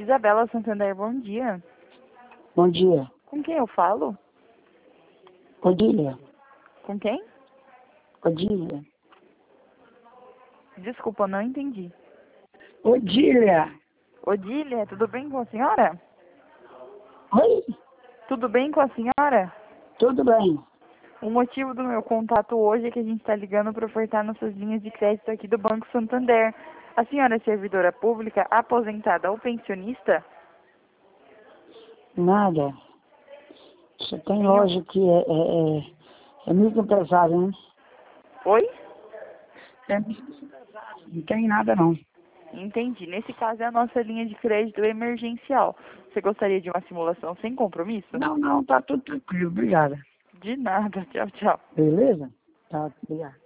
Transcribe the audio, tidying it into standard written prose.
Isabela Santander, bom dia. Bom dia. Com quem eu falo? Odília. Com quem? Odília. Desculpa, eu não entendi. Odília. Odília, tudo bem com a senhora? Oi? Tudo bem com a senhora? Tudo bem. O motivo do meu contato hoje é que a gente está ligando para ofertar nossas linhas de crédito aqui do Banco Santander. A senhora é servidora pública, aposentada ou pensionista? Nada. Você tem Nenhum. loja que é microempresário, né? Oi? É microempresário. Não tem nada, não. Entendi. Nesse caso é a nossa linha de crédito emergencial. Você gostaria de uma simulação sem compromisso? Não, tá tudo tranquilo. Obrigada. De nada. Tchau, tchau. Beleza? Tá, obrigado.